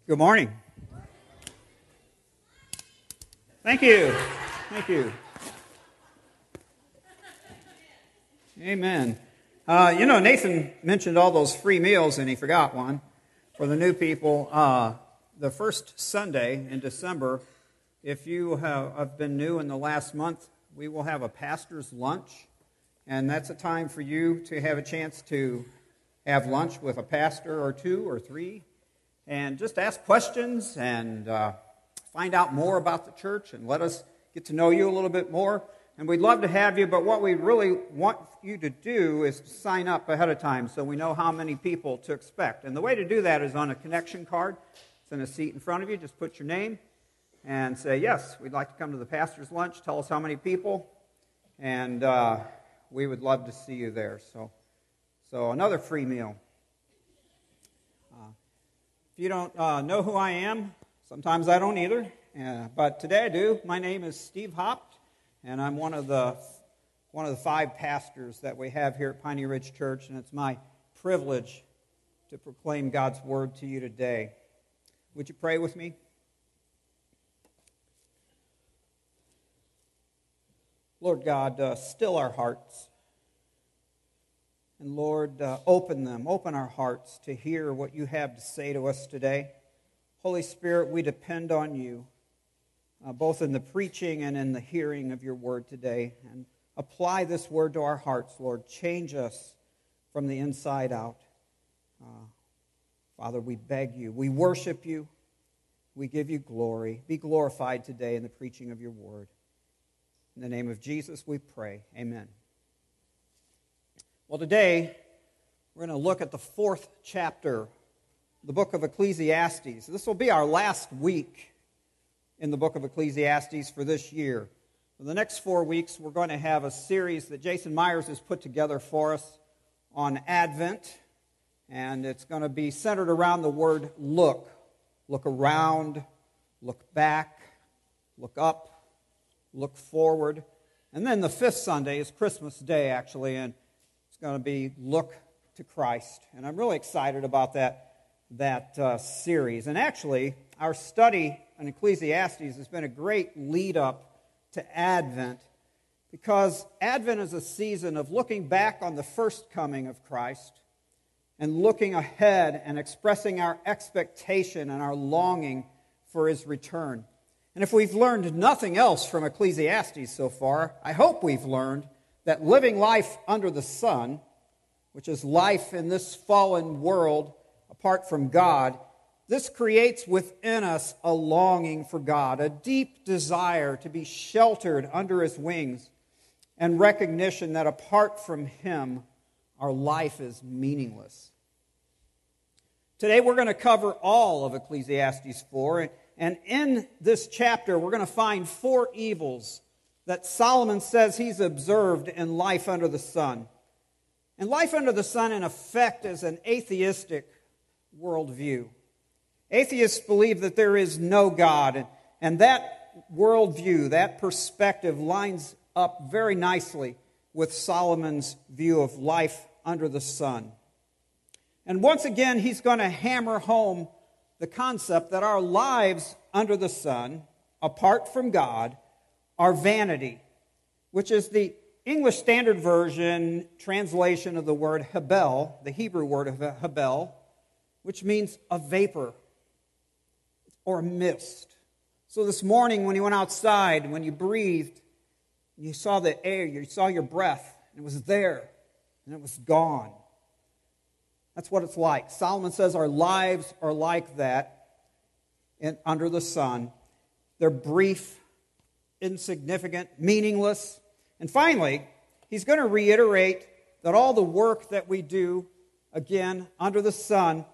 Good morning. Thank you. Thank you. Amen. Nathan mentioned all those free meals, and he forgot one. For the new people, the first Sunday in December, if you have been new in the last month, we will have a pastor's lunch. And that's a time for you to have a chance to have lunch with a pastor or two or three, and just ask questions and find out more about the church and let us get to know you a little bit more. And we'd love to have you, but what we really want you to do is to sign up ahead of time so we know how many people to expect. And the way to do that is on a connection card. It's in a seat in front of you. Just put your name and say, yes, we'd like to come to the pastor's lunch. Tell us how many people, and we would love to see you there. So another free meal. If you don't know who I am, sometimes I don't either, but today I do. My name is Steve Hopt, and I'm one of the 5 pastors that we have here at Piney Ridge Church, and it's my privilege to proclaim God's word to you today. Would you pray with me? Lord God, still our hearts. And Lord, open our hearts to hear what you have to say to us today. Holy Spirit, we depend on you, both in the preaching and in the hearing of your word today. And apply this word to our hearts, Lord. Change us from the inside out. Father, we beg you. We worship you. We give you glory. Be glorified today in the preaching of your word. In the name of Jesus, we pray. Amen. Well, today, we're going to look at the 4th chapter, the book of Ecclesiastes. This will be our last week in the book of Ecclesiastes for this year. For the next 4 weeks, we're going to have a series that Jason Myers has put together for us on Advent, and it's going to be centered around the word look. Look around, look back, look up, look forward. And then the 5th Sunday is Christmas Day, actually, and it's going to be Look to Christ. And I'm really excited about that series. And actually, our study on Ecclesiastes has been a great lead-up to Advent, because Advent is a season of looking back on the first coming of Christ and looking ahead and expressing our expectation and our longing for his return. And if we've learned nothing else from Ecclesiastes so far, I hope we've learned that living life under the sun, which is life in this fallen world apart from God, this creates within us a longing for God, a deep desire to be sheltered under his wings, and recognition that apart from him, our life is meaningless. Today we're going to cover all of Ecclesiastes 4, and in this chapter we're going to find 4 evils that Solomon says he's observed in life under the sun. And life under the sun, in effect, is an atheistic worldview. Atheists believe that there is no God, and that worldview, that perspective, lines up very nicely with Solomon's view of life under the sun. And once again, he's going to hammer home the concept that our lives under the sun, apart from God, are vanity, which is the English Standard Version translation of the word hebel, the Hebrew word of hebel, which means a vapor or a mist. So this morning when you went outside, when you breathed, you saw the air, you saw your breath, and it was there, and it was gone. That's what it's like. Solomon says our lives are like that under the sun. They're brief, insignificant, meaningless. And finally, he's going to reiterate that all the work that we do, again, under the sun,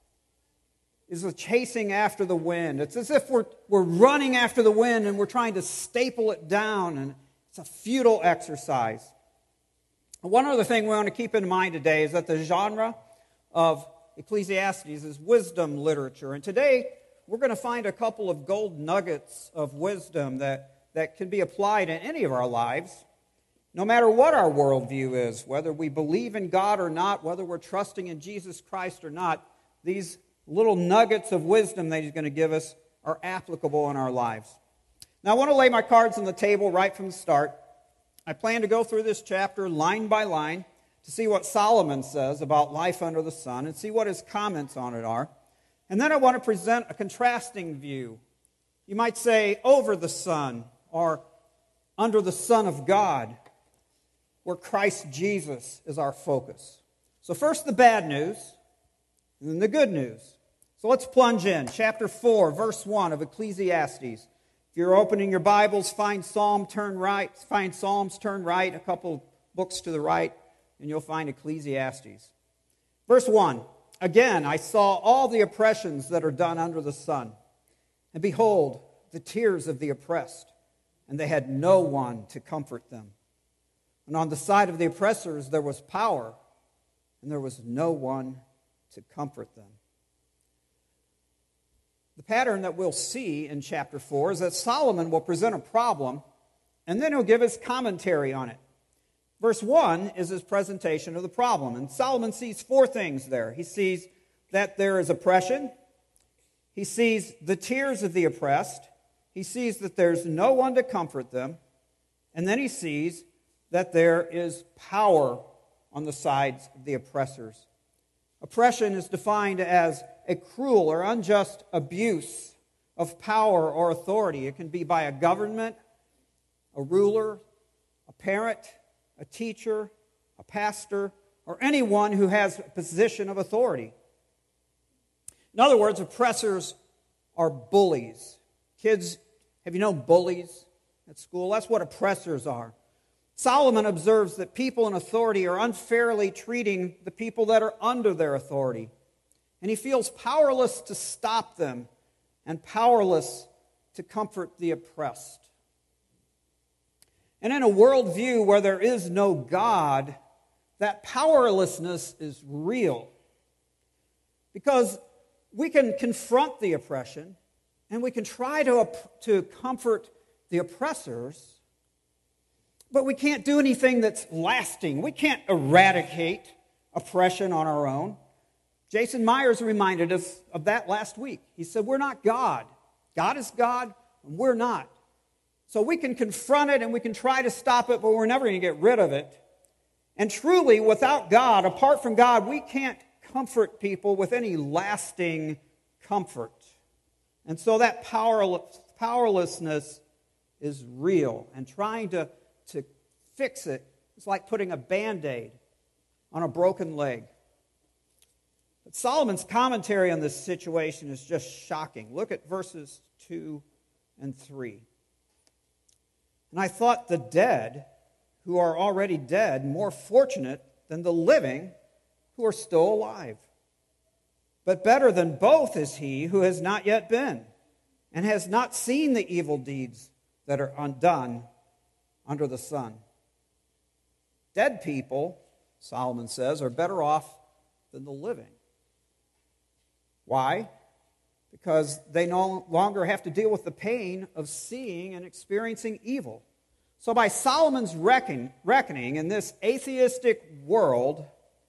is a chasing after the wind. It's as if we're running after the wind and we're trying to staple it down, and it's a futile exercise. One other thing we want to keep in mind today is that the genre of Ecclesiastes is wisdom literature. And today, we're going to find a couple of gold nuggets of wisdom that can be applied in any of our lives, no matter what our worldview is, whether we believe in God or not, whether we're trusting in Jesus Christ or not. These little nuggets of wisdom that he's going to give us are applicable in our lives. Now, I want to lay my cards on the table right from the start. I plan to go through this chapter line by line to see what Solomon says about life under the sun and see what his comments on it are. And then I want to present a contrasting view. You might say over the sun or under the Son of God, where Christ Jesus is our focus. So first the bad news, and then the good news. So let's plunge in. Chapter 4, verse 1 of Ecclesiastes. If you're opening your Bibles, find Psalms, turn right, a couple books to the right, and you'll find Ecclesiastes. Verse 1, again, I saw all the oppressions that are done under the sun, and behold, the tears of the oppressed, and they had no one to comfort them. And on the side of the oppressors there was power, and there was no one to comfort them. The pattern that we'll see in chapter 4 is that Solomon will present a problem, and then he'll give his commentary on it. Verse 1 is his presentation of the problem, and Solomon sees four things there. He sees that there is oppression. He sees the tears of the oppressed. He sees that there's no one to comfort them. And then he sees that there is power on the sides of the oppressors. Oppression is defined as a cruel or unjust abuse of power or authority. It can be by a government, a ruler, a parent, a teacher, a pastor, or anyone who has a position of authority. In other words, oppressors are bullies. Kids, have you known bullies at school? That's what oppressors are. Solomon observes that people in authority are unfairly treating the people that are under their authority. And he feels powerless to stop them and powerless to comfort the oppressed. And in a worldview where there is no God, that powerlessness is real. Because we can confront the oppression and we can try to comfort the oppressors, but we can't do anything that's lasting. We can't eradicate oppression on our own. Jason Myers reminded us of that last week. He said, we're not God. God is God, and we're not. So we can confront it and we can try to stop it, but we're never going to get rid of it. And truly, without God, apart from God, we can't comfort people with any lasting comfort. And so that powerlessness is real. And trying to fix it is like putting a Band-Aid on a broken leg. But Solomon's commentary on this situation is just shocking. Look at verses 2 and 3. And I thought the dead, who are already dead, more fortunate than the living who are still alive. But better than both is he who has not yet been, and has not seen the evil deeds that are undone under the sun. Dead people, Solomon says, are better off than the living. Why? Because they no longer have to deal with the pain of seeing and experiencing evil. So by Solomon's reckoning in this atheistic world,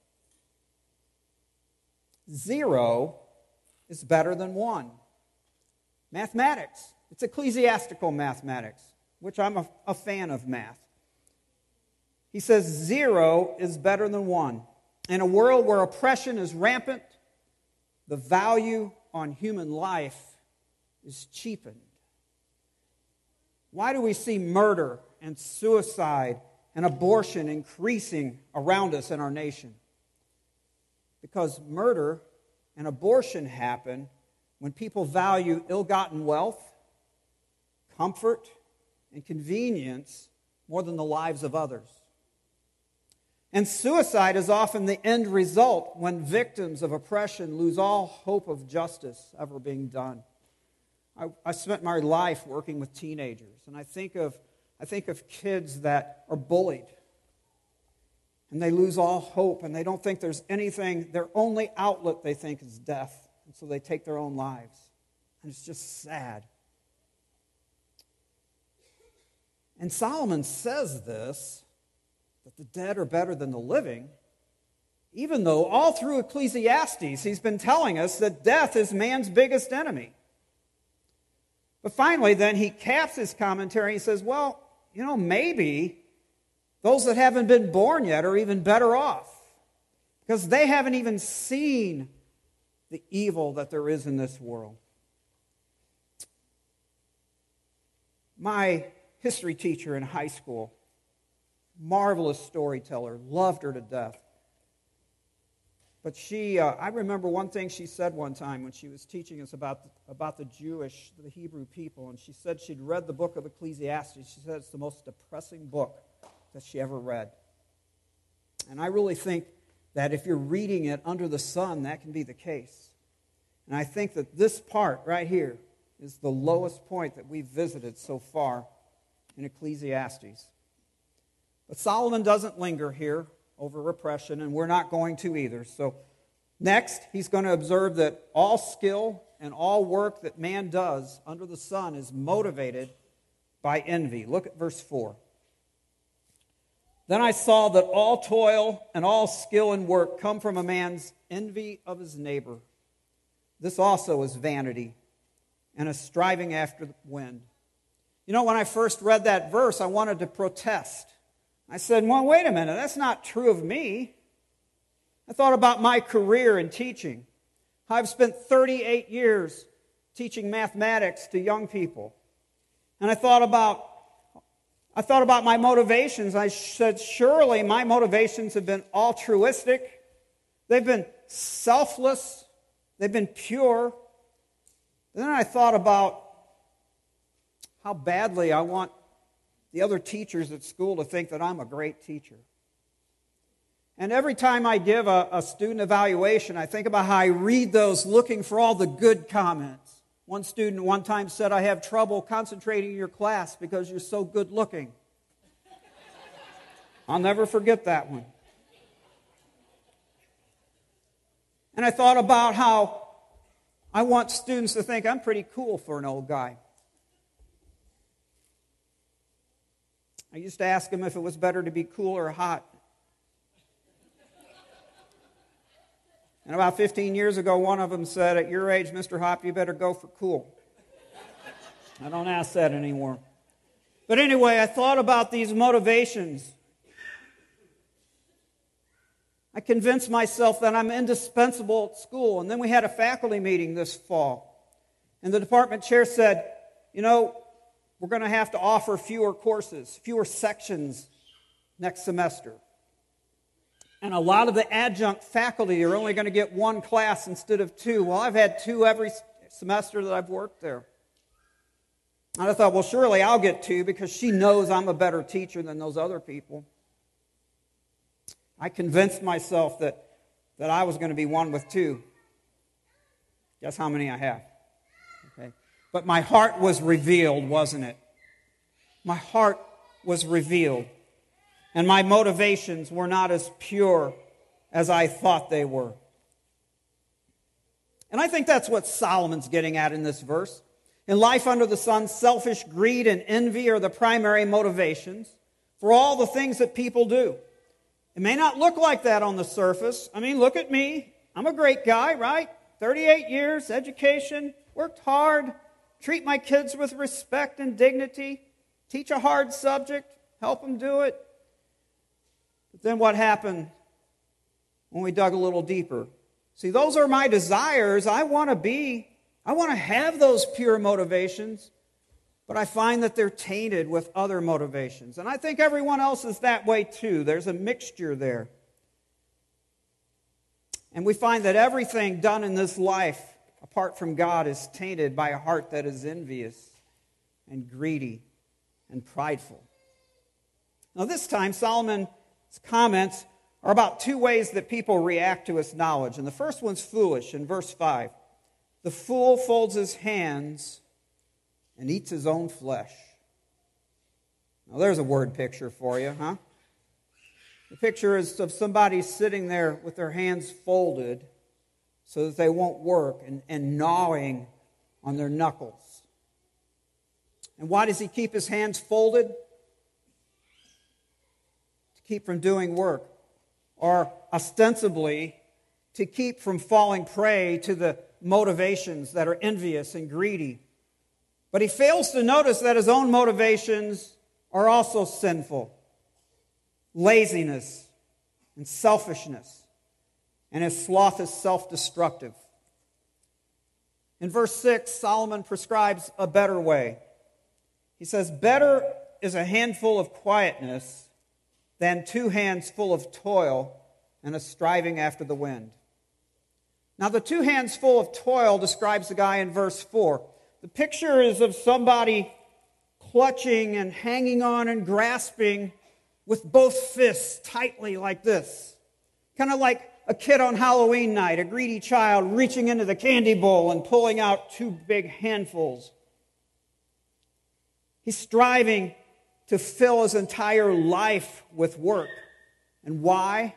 0 is better than 1. Mathematics. It's ecclesiastical mathematics, which I'm a fan of math. He says 0 is better than 1. In a world where oppression is rampant, the value on human life is cheapened. Why do we see murder and suicide and abortion increasing around us in our nation? Because murder and abortion happen when people value ill-gotten wealth, comfort, and convenience more than the lives of others. And suicide is often the end result when victims of oppression lose all hope of justice ever being done. I spent my life working with teenagers, and I think of kids that are bullied, and they lose all hope, and they don't think there's anything. Their only outlet, they think, is death, and so they take their own lives. And it's just sad. And Solomon says this, that the dead are better than the living, Even though all through Ecclesiastes he's been telling us that death is man's biggest enemy. But finally then he caps his commentary and he says, well, maybe those that haven't been born yet are even better off, because they haven't even seen the evil that there is in this world. My history teacher in high school, marvelous storyteller, loved her to death. But I remember one thing she said one time when she was teaching us about the Hebrew people, and she said she'd read the book of Ecclesiastes. She said it's the most depressing book that she ever read. And I really think that if you're reading it under the sun, that can be the case. And I think that this part right here is the lowest point that we've visited so far in Ecclesiastes. But Solomon doesn't linger here over repression, and we're not going to either. So next, he's going to observe that all skill and all work that man does under the sun is motivated by envy. Look at verse 4. Then I saw that all toil and all skill and work come from a man's envy of his neighbor. This also is vanity and a striving after the wind. When I first read that verse, I wanted to protest. I said, well, wait a minute, that's not true of me. I thought about my career in teaching. I've spent 38 years teaching mathematics to young people. And I thought about my motivations. I said, surely my motivations have been altruistic. They've been selfless. They've been pure. And then I thought about how badly I want the other teachers at school to think that I'm a great teacher. And every time I give a student evaluation, I think about how I read those looking for all the good comments. One student one time said, I have trouble concentrating in your class because you're so good looking. I'll never forget that one. And I thought about how I want students to think I'm pretty cool for an old guy. I used to ask them if it was better to be cool or hot. And about 15 years ago, one of them said, at your age, Mr. Hop, you better go for cool. I don't ask that anymore. But anyway, I thought about these motivations. I convinced myself that I'm indispensable at school. And then we had a faculty meeting this fall. And the department chair said, we're going to have to offer fewer courses, fewer sections next semester. And a lot of the adjunct faculty are only going to get one class instead of two. Well, I've had two every semester that I've worked there. And I thought, well, surely I'll get two because she knows I'm a better teacher than those other people. I convinced myself that I was going to be one with two. Guess how many I have? Okay. But my heart was revealed, wasn't it? My heart was revealed. And my motivations were not as pure as I thought they were. And I think that's what Solomon's getting at in this verse. In life under the sun, selfish greed and envy are the primary motivations for all the things that people do. It may not look like that on the surface. I mean, look at me. I'm a great guy, right? 38 years, education, worked hard, treat my kids with respect and dignity, teach a hard subject, help them do it. But then what happened when we dug a little deeper? See, those are my desires. I want to have those pure motivations, but I find that they're tainted with other motivations. And I think everyone else is that way too. There's a mixture there. And we find that everything done in this life, apart from God, is tainted by a heart that is envious and greedy and prideful. Now this time, Solomon's comments are about two ways that people react to his knowledge. And the first one's foolish in verse 5. The fool folds his hands and eats his own flesh. Now there's a word picture for you, huh? The picture is of somebody sitting there with their hands folded so that they won't work and gnawing on their knuckles. And why does he keep his hands folded? To keep from doing work. or ostensibly to keep from falling prey to the motivations that are envious and greedy. But he fails to notice that his own motivations are also sinful. Laziness and selfishness. And his sloth is self-destructive. In verse 6, Solomon prescribes a better way. He says, "Better is a handful of quietness than 2 hands full of toil and a striving after the wind." Now, the 2 hands full of toil describes the guy in verse 4. The picture is of somebody clutching and hanging on and grasping with both fists tightly like this. Kind of like a kid on Halloween night, a greedy child reaching into the candy bowl and pulling out 2 big handfuls. He's striving to fill his entire life with work. And why?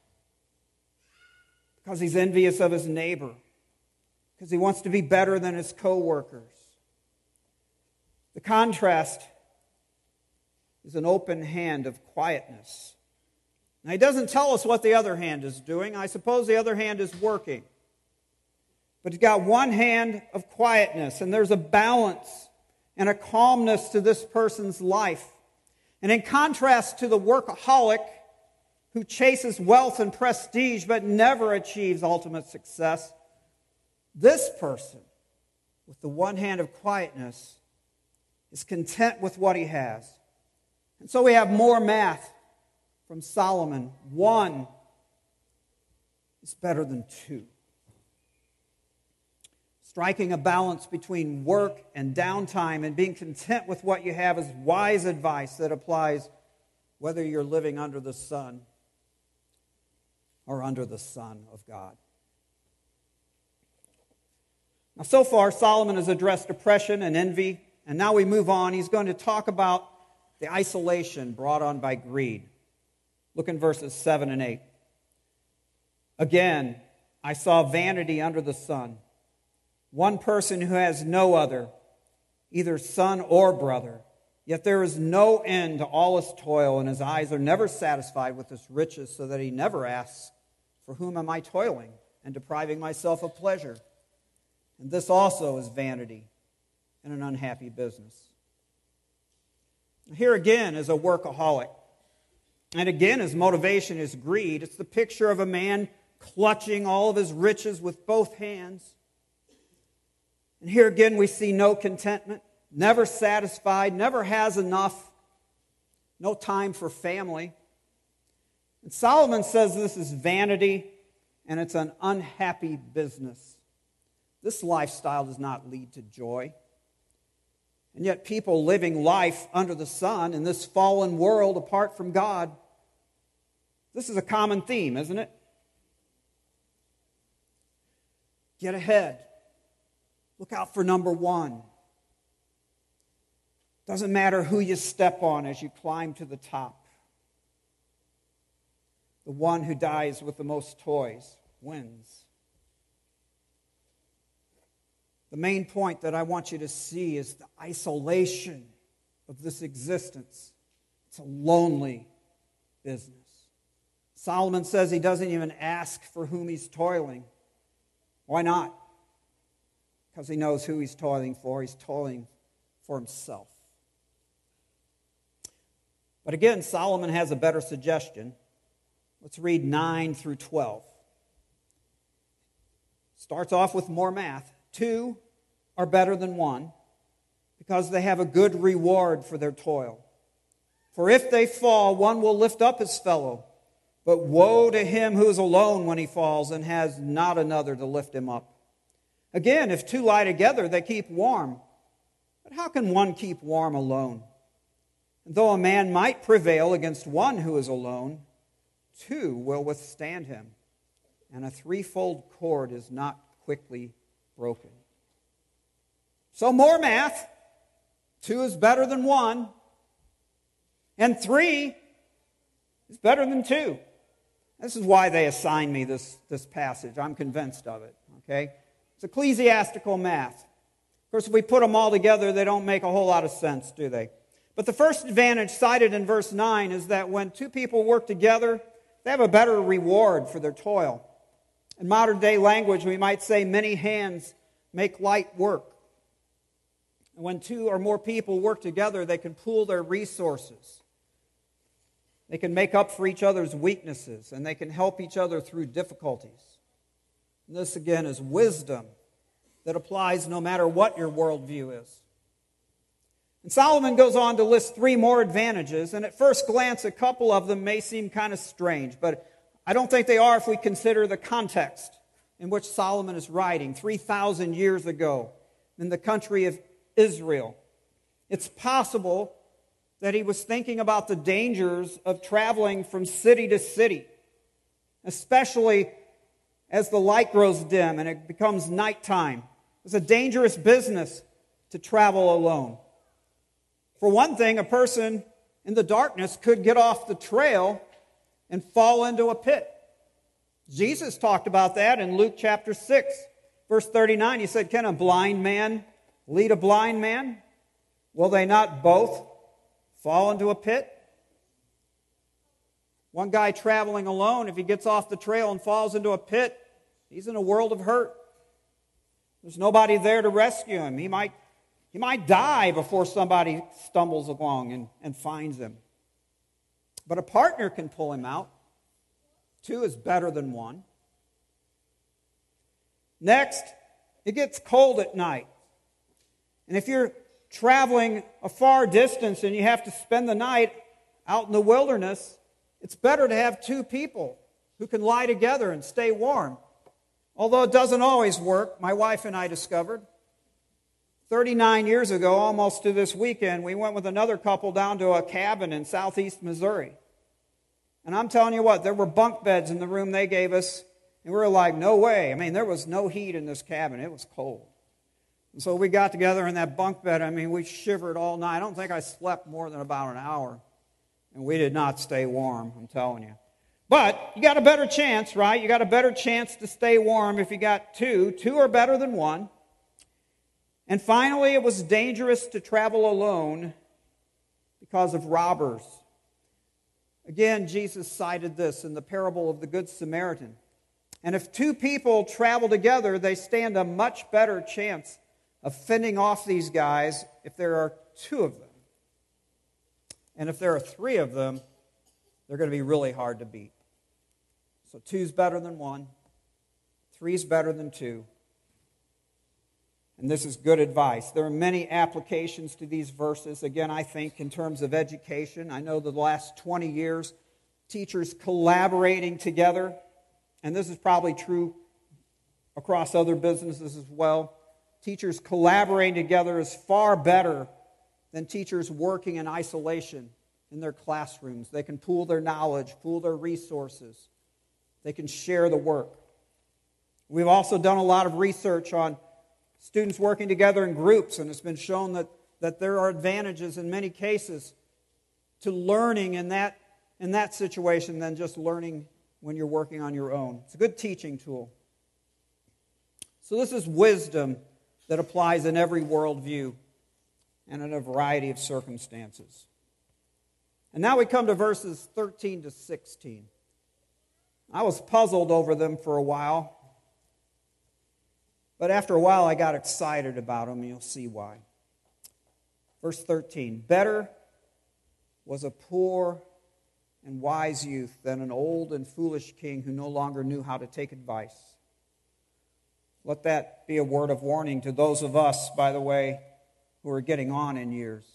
Because he's envious of his neighbor. Because he wants to be better than his co-workers. The contrast is an open hand of quietness. Now, he doesn't tell us what the other hand is doing. I suppose the other hand is working. But he's got one hand of quietness, and there's a balance and a calmness to this person's life. And in contrast to the workaholic who chases wealth and prestige but never achieves ultimate success, this person with the one hand of quietness is content with what he has. And so we have more math from Solomon. 1 is better than 2. Striking a balance between work and downtime and being content with what you have is wise advice that applies whether you're living under the sun or under the Son of God. Now, so far, Solomon has addressed depression and envy, and now we move on. He's going to talk about the isolation brought on by greed. Look in verses 7 and 8. "Again, I saw vanity under the sun, one person who has no other, either son or brother. Yet there is no end to all his toil, and his eyes are never satisfied with his riches, so that he never asks, 'For whom am I toiling and depriving myself of pleasure?' And this also is vanity and an unhappy business." Here again is a workaholic. And again, his motivation is greed. It's the picture of a man clutching all of his riches with both hands. And here again we see no contentment, never satisfied, never has enough, no time for family. And Solomon says this is vanity and it's an unhappy business. This lifestyle does not lead to joy. And yet people living life under the sun in this fallen world apart from God, this is a common theme, isn't it? Get ahead. Look out for number 1. Doesn't matter who you step on as you climb to the top. The one who dies with the most toys wins. The main point that I want you to see is the isolation of this existence. It's a lonely business. Solomon says he doesn't even ask for whom he's toiling. Why not? Because he knows who he's toiling for. He's toiling for himself. But again, Solomon has a better suggestion. Let's read 9 through 12. Starts off with more math. 2 are better than 1 because they have a good reward for their toil. For if they fall, one will lift up his fellow. But woe to him who is alone when he falls and has not another to lift him up. Again, if 2 lie together, they keep warm. But how can one keep warm alone? And though a man might prevail against one who is alone, 2 will withstand him. And a threefold cord is not quickly broken. So more math. 2 is better than 1. And 3 is better than 2. This is why they assigned me this passage. I'm convinced of it. Okay? It's ecclesiastical math. Of course, if we put them all together, they don't make a whole lot of sense, do they? But the first advantage cited in verse 9 is that when 2 people work together, they have a better reward for their toil. In modern day language, we might say many hands make light work. And when two or more people work together, they can pool their resources. They can make up for each other's weaknesses, and they can help each other through difficulties. And this, again, is wisdom that applies no matter what your worldview is. And Solomon goes on to list 3 more advantages, and at first glance, a couple of them may seem kind of strange, but I don't think they are if we consider the context in which Solomon is writing 3,000 years ago in the country of Israel. It's possible that he was thinking about the dangers of traveling from city to city, especially as the light grows dim and it becomes nighttime. It's a dangerous business to travel alone. For one thing, a person in the darkness could get off the trail and fall into a pit. Jesus talked about that in Luke chapter 6, verse 39. He said, "Can a blind man lead a blind man? Will they not both fall into a pit?" One guy traveling alone, if he gets off the trail and falls into a pit, he's in a world of hurt. There's nobody there to rescue him. He might die before somebody stumbles along and finds him. But a partner can pull him out. 2 is better than 1. Next, it gets cold at night. And if you're traveling a far distance and you have to spend the night out in the wilderness, it's better to have 2 people who can lie together and stay warm. Although it doesn't always work, my wife and I discovered 39 years ago, almost to this weekend, we went with another couple down to a cabin in southeast Missouri. And I'm telling you what, there were bunk beds in the room they gave us, and we were like, no way. I mean, there was no heat in this cabin. It was cold. And so we got together in that bunk bed. I mean, we shivered all night. I don't think I slept more than about an hour. And we did not stay warm, I'm telling you. But you got a better chance, right? You got a better chance to stay warm if you got 2. 2 are better than 1. And finally, it was dangerous to travel alone because of robbers. Again, Jesus cited this in the parable of the Good Samaritan. And if 2 people travel together, they stand a much better chance of fending off these guys if there are 2 of them. And if there are 3 of them, they're going to be really hard to beat. So 2's better than 1. 3's better than 2. And this is good advice. There are many applications to these verses. Again, I think in terms of education, I know the last 20 years, teachers collaborating together, and this is probably true across other businesses as well. Teachers collaborating together is far better than teachers working in isolation in their classrooms. They can pool their knowledge, pool their resources. They can share the work. We've also done a lot of research on students working together in groups, and it's been shown that there are advantages in many cases to learning in that situation than just learning when you're working on your own. It's a good teaching tool. So this is wisdom that applies in every worldview and in a variety of circumstances. And now we come to verses 13 to 16. I was puzzled over them for a while. But after a while, I got excited about them, and you'll see why. Verse 13, "Better was a poor and wise youth than an old and foolish king who no longer knew how to take advice." Let that be a word of warning to those of us, by the way, who are getting on in years.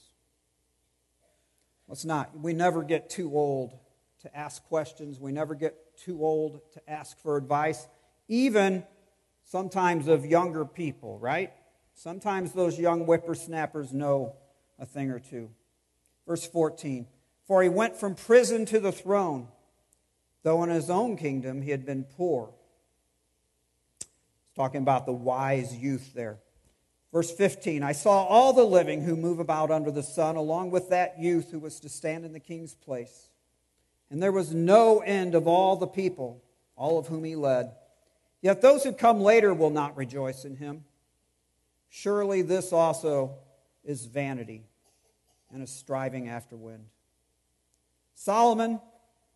We never get too old to ask questions. We never get too old to ask for advice, even sometimes of younger people, right? Sometimes those young whippersnappers know a thing or 2. Verse 14, "For he went from prison to the throne, though in his own kingdom he had been poor." It's talking about the wise youth there. Verse 15, "I saw all the living who move about under the sun, along with that youth who was to stand in the king's place. And there was no end of all the people, all of whom he led. Yet those who come later will not rejoice in him. Surely this also is vanity and a striving after wind." Solomon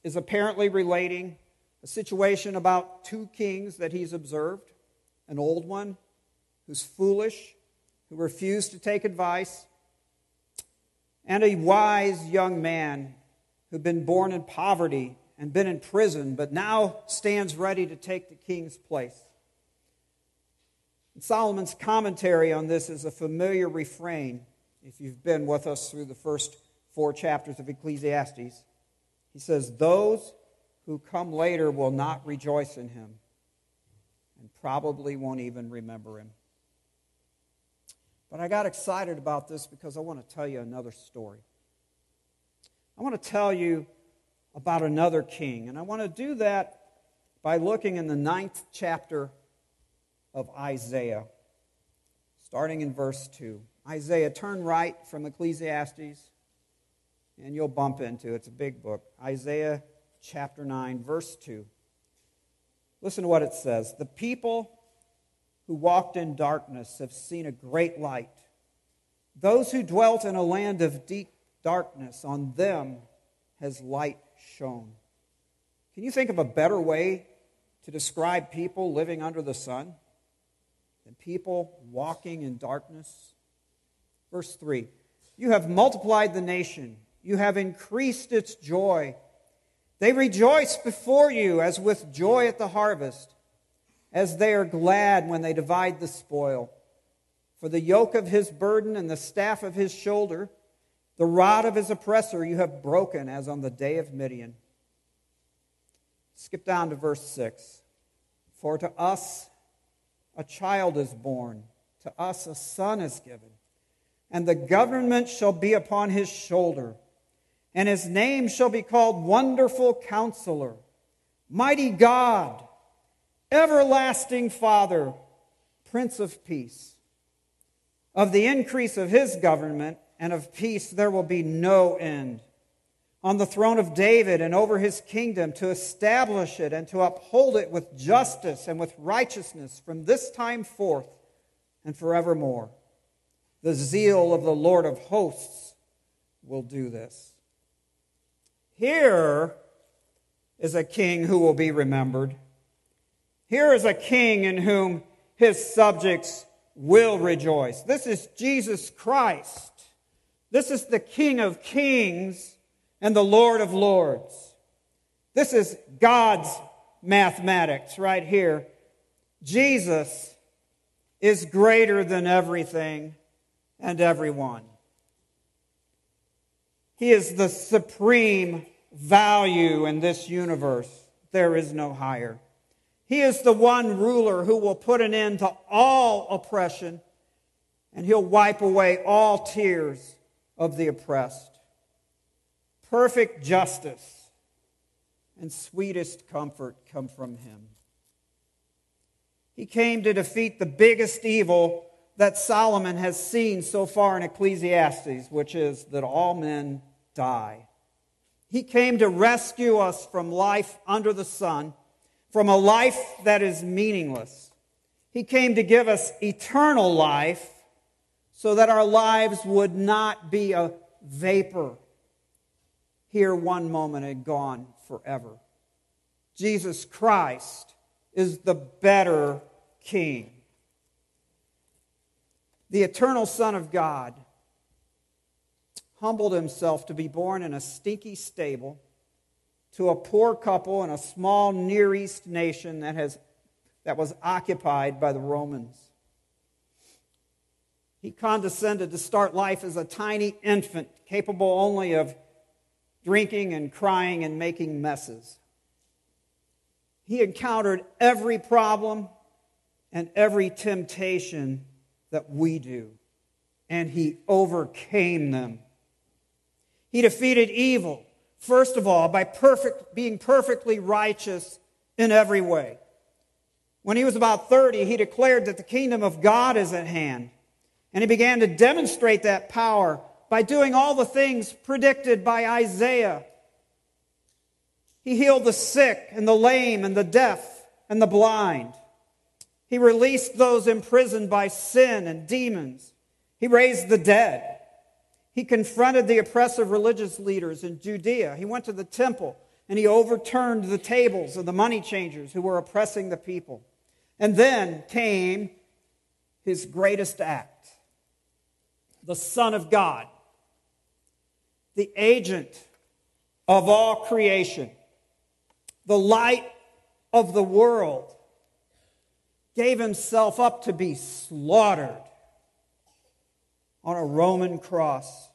is apparently relating a situation about two kings that he's observed, an old one who's foolish, who refused to take advice, and a wise young man who'd been born in poverty and been in prison, but now stands ready to take the king's place. And Solomon's commentary on this is a familiar refrain, if you've been with us through the first 4 chapters of Ecclesiastes. He says, "Those who come later will not rejoice in him and probably won't even remember him." But I got excited about this because I want to tell you another story. I want to tell you about another king, and I want to do that by looking in the 9th chapter of Isaiah, starting in verse 2. Isaiah, turn right from Ecclesiastes, and you'll bump into it. It's a big book. Isaiah chapter 9, verse 2. Listen to what it says. "The people who walked in darkness have seen a great light. Those who dwelt in a land of deep darkness, on them has light shone." Can you think of a better way to describe people living under the sun than people walking in darkness? Verse 3, "You have multiplied the nation. You have increased its joy. They rejoice before you as with joy at the harvest, as they are glad when they divide the spoil. For the yoke of his burden and the staff of his shoulder, the rod of his oppressor you have broken as on the day of Midian." Skip down to verse 6. "For to us a child is born, to us a son is given, and the government shall be upon his shoulder. And his name shall be called Wonderful Counselor, Mighty God, Everlasting Father, Prince of Peace. Of the increase of his government and of peace there will be no end. On the throne of David and over his kingdom, to establish it and to uphold it with justice and with righteousness from this time forth and forevermore. The zeal of the Lord of hosts will do this." Here is a king who will be remembered. Here is a king in whom his subjects will rejoice. This is Jesus Christ. This is the King of Kings and the Lord of Lords. This is God's mathematics right here. Jesus is greater than everything and everyone. He is the supreme value in this universe. There is no higher. He is the one ruler who will put an end to all oppression, and he'll wipe away all tears of the oppressed. Perfect justice and sweetest comfort come from him. He came to defeat the biggest evil that Solomon has seen so far in Ecclesiastes, which is that all men die. He came to rescue us from life under the sun, from a life that is meaningless. He came to give us eternal life so that our lives would not be a vapor, here one moment and gone forever. Jesus Christ is the better King. The eternal Son of God humbled himself to be born in a stinky stable to a poor couple in a small Near East nation that was occupied by the Romans. He condescended to start life as a tiny infant, capable only of drinking and crying and making messes. He encountered every problem and every temptation that we do, and he overcame them. He defeated evil, first of all, by being perfectly righteous in every way. When he was about 30, he declared that the kingdom of God is at hand, and he began to demonstrate that power by doing all the things predicted by Isaiah. He healed the sick and the lame and the deaf and the blind. He released those imprisoned by sin and demons. He raised the dead. He confronted the oppressive religious leaders in Judea. He went to the temple and he overturned the tables of the money changers who were oppressing the people. And then came his greatest act. The Son of God, the agent of all creation, the light of the world, gave himself up to be slaughtered on a Roman cross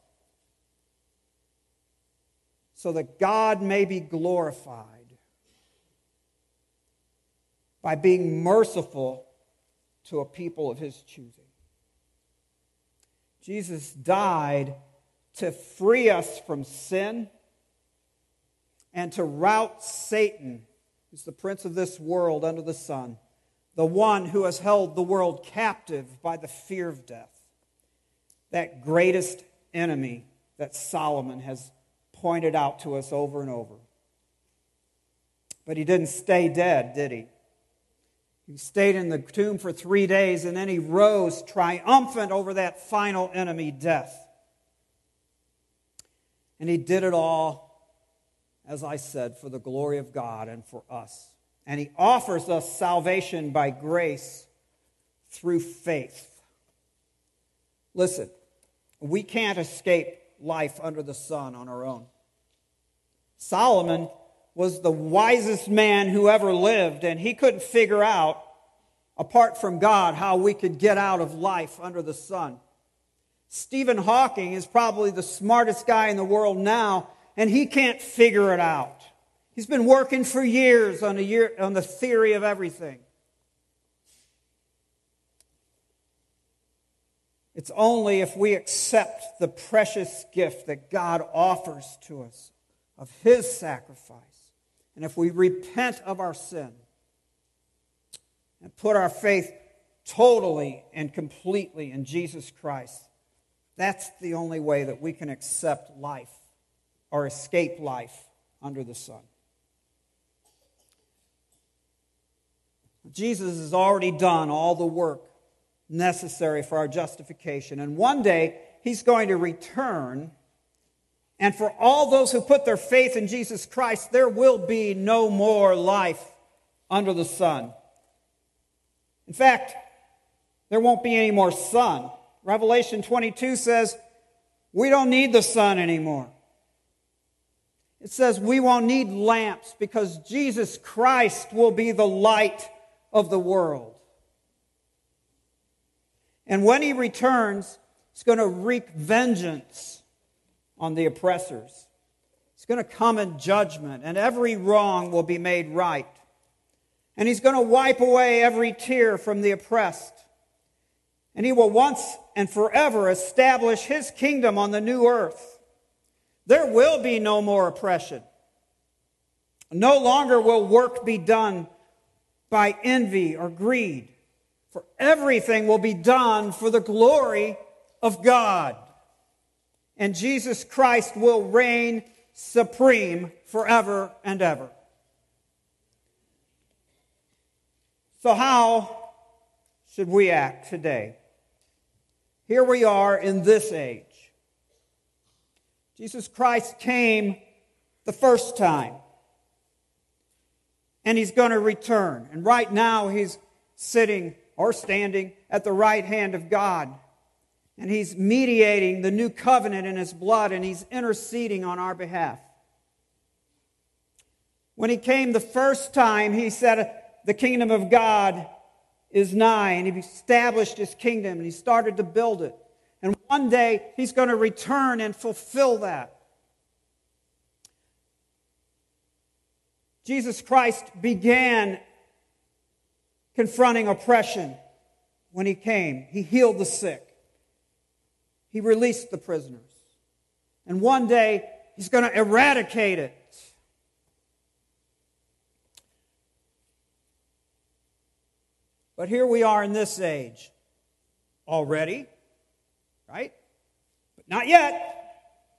so that God may be glorified by being merciful to a people of his choosing. Jesus died to free us from sin and to rout Satan, who's the prince of this world under the sun, the one who has held the world captive by the fear of death, that greatest enemy that Solomon has pointed out to us over and over. But he didn't stay dead, did he? He stayed in the tomb for 3 days, and then he rose triumphant over that final enemy, death. And he did it all, as I said, for the glory of God and for us. And he offers us salvation by grace through faith. Listen, we can't escape life under the sun on our own. Solomon was the wisest man who ever lived, and he couldn't figure out, apart from God, how we could get out of life under the sun. Stephen Hawking is probably the smartest guy in the world now, and he can't figure it out. He's been working for years on the theory of everything. It's only if we accept the precious gift that God offers to us of his sacrifice, and if we repent of our sin and put our faith totally and completely in Jesus Christ, that's the only way that we can accept life or escape life under the sun. Jesus has already done all the work necessary for our justification, and one day he's going to return. And for all those who put their faith in Jesus Christ, there will be no more life under the sun. In fact, there won't be any more sun. Revelation 22 says we don't need the sun anymore. It says we won't need lamps because Jesus Christ will be the light of the world. And when he returns, he's going to wreak vengeance on the oppressors. He's going to come in judgment, and every wrong will be made right. And he's going to wipe away every tear from the oppressed. And he will once and forever establish his kingdom on the new earth. There will be no more oppression. No longer will work be done by envy or greed, for everything will be done for the glory of God. And Jesus Christ will reign supreme forever and ever. So how should we act today? Here we are in this age. Jesus Christ came the first time, and he's going to return. And right now he's sitting or standing at the right hand of God. And he's mediating the new covenant in his blood, and he's interceding on our behalf. When he came the first time, he said, the kingdom of God is nigh, and he established his kingdom, and he started to build it. And one day, he's going to return and fulfill that. Jesus Christ began confronting oppression when he came. He healed the sick. He released the prisoners. And one day, he's going to eradicate it. But here we are in this age already, right? But not yet.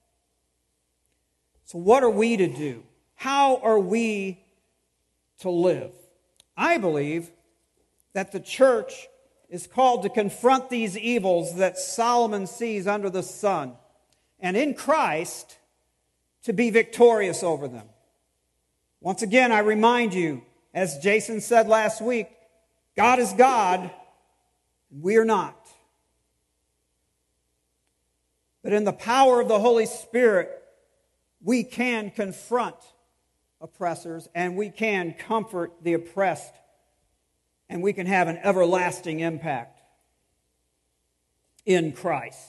So what are we to do? How are we to live? I believe that the church is called to confront these evils that Solomon sees under the sun, and in Christ to be victorious over them. Once again, I remind you, as Jason said last week, God is God, and we are not. But in the power of the Holy Spirit, we can confront oppressors, and we can comfort the oppressed, and we can have an everlasting impact in Christ.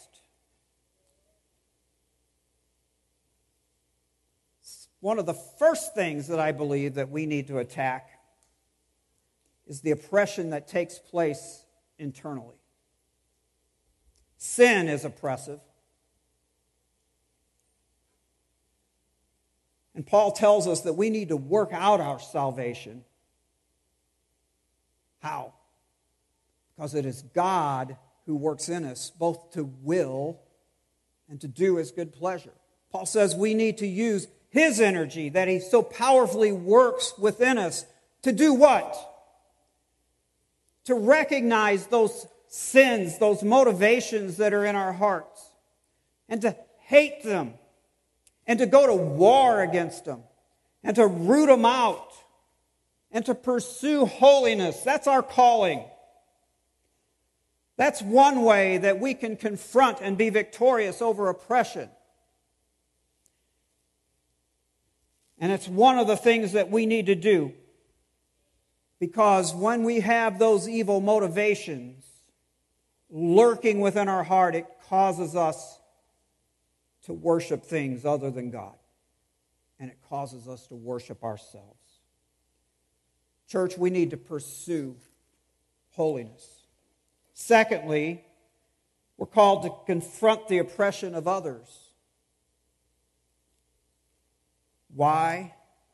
One of the first things that I believe that we need to attack is the oppression that takes place internally. Sin is oppressive. And Paul tells us that we need to work out our salvation. How? Because it is God who works in us, both to will and to do His good pleasure. Paul says we need to use His energy that He so powerfully works within us to do what? To recognize those sins, those motivations that are in our hearts, and to hate them, and to go to war against them, and to root them out, and to pursue holiness. That's our calling. That's one way that we can confront and be victorious over oppression. And it's one of the things that we need to do. Because when we have those evil motivations lurking within our heart, it causes us to worship things other than God. And it causes us to worship ourselves. Church, we need to pursue holiness. Secondly, we're called to confront the oppression of others. Why?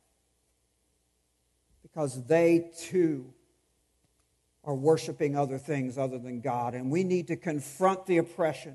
Because they too are worshiping other things other than God, and we need to confront the oppression.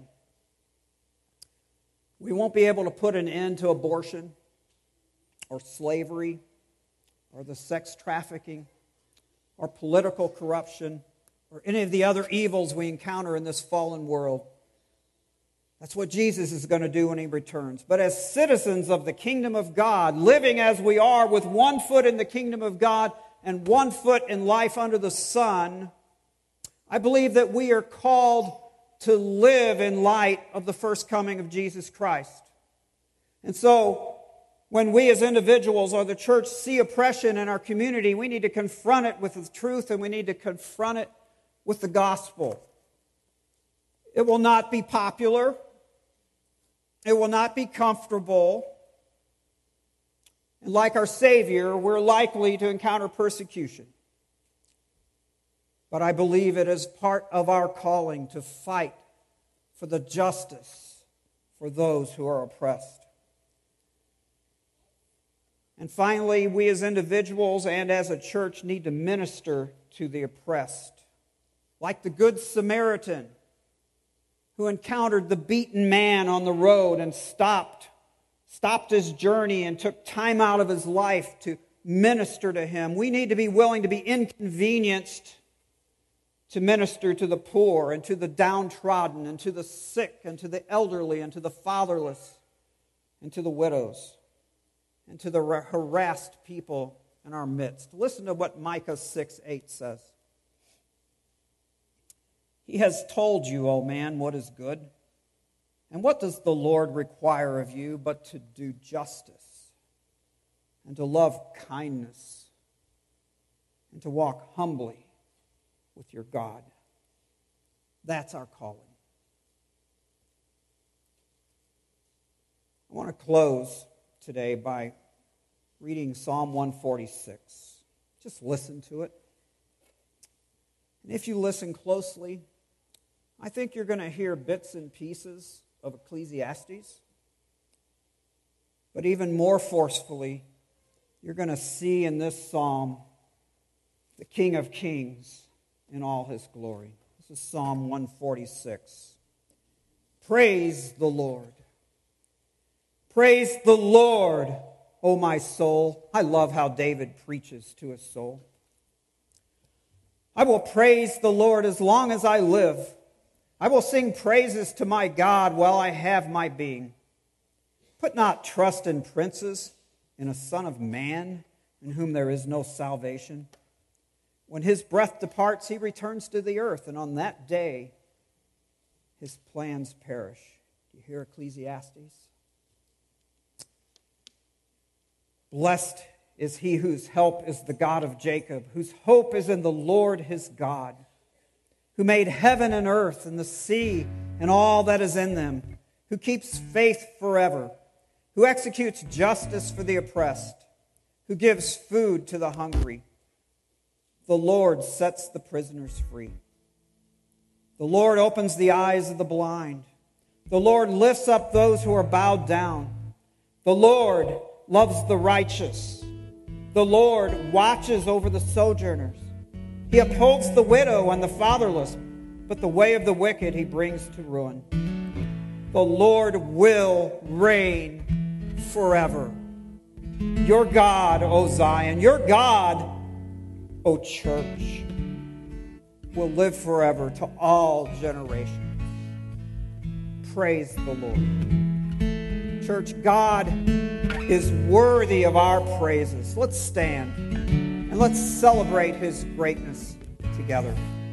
We won't be able to put an end to abortion or slavery or the sex trafficking or political corruption or any of the other evils we encounter in this fallen world. That's what Jesus is going to do when He returns. But as citizens of the kingdom of God, living as we are with one foot in the kingdom of God and one foot in life under the sun, I believe that we are called to live in light of the first coming of Jesus Christ. And so, when we as individuals or the church see oppression in our community, we need to confront it with the truth, and we need to confront it with the gospel. It will not be popular. It will not be comfortable. And like our Savior, we're likely to encounter persecution. But I believe it is part of our calling to fight for the justice for those who are oppressed. And finally, we as individuals and as a church need to minister to the oppressed. Like the Good Samaritan who encountered the beaten man on the road and stopped his journey and took time out of his life to minister to him. We need to be willing to be inconvenienced to minister to the poor and to the downtrodden and to the sick and to the elderly and to the fatherless and to the widows and to the harassed people in our midst. Listen to what Micah 6:8 says. He has told you, O man, what is good. And what does the Lord require of you but to do justice and to love kindness and to walk humbly with your God? That's our calling. I want to close today by reading Psalm 146. Just listen to it. And if you listen closely, I think you're going to hear bits and pieces of Ecclesiastes. But even more forcefully, you're going to see in this psalm the King of Kings in all His glory. This is Psalm 146. Praise the Lord. Praise the Lord, O my soul. I love how David preaches to his soul. I will praise the Lord as long as I live. I will sing praises to my God while I have my being. Put not trust in princes, in a son of man, in whom there is no salvation. When his breath departs, he returns to the earth, and on that day, his plans perish. Do you hear Ecclesiastes? Blessed is he whose help is the God of Jacob, whose hope is in the Lord his God, who made heaven and earth and the sea and all that is in them, who keeps faith forever, who executes justice for the oppressed, who gives food to the hungry. The Lord sets the prisoners free. The Lord opens the eyes of the blind. The Lord lifts up those who are bowed down. The Lord loves the righteous. The Lord watches over the sojourners. He upholds the widow and the fatherless, but the way of the wicked he brings to ruin. The Lord will reign forever. Your God, O Zion, your God, O church, will live forever to all generations. Praise the Lord. Church, God is worthy of our praises. Let's stand and let's celebrate his greatness together.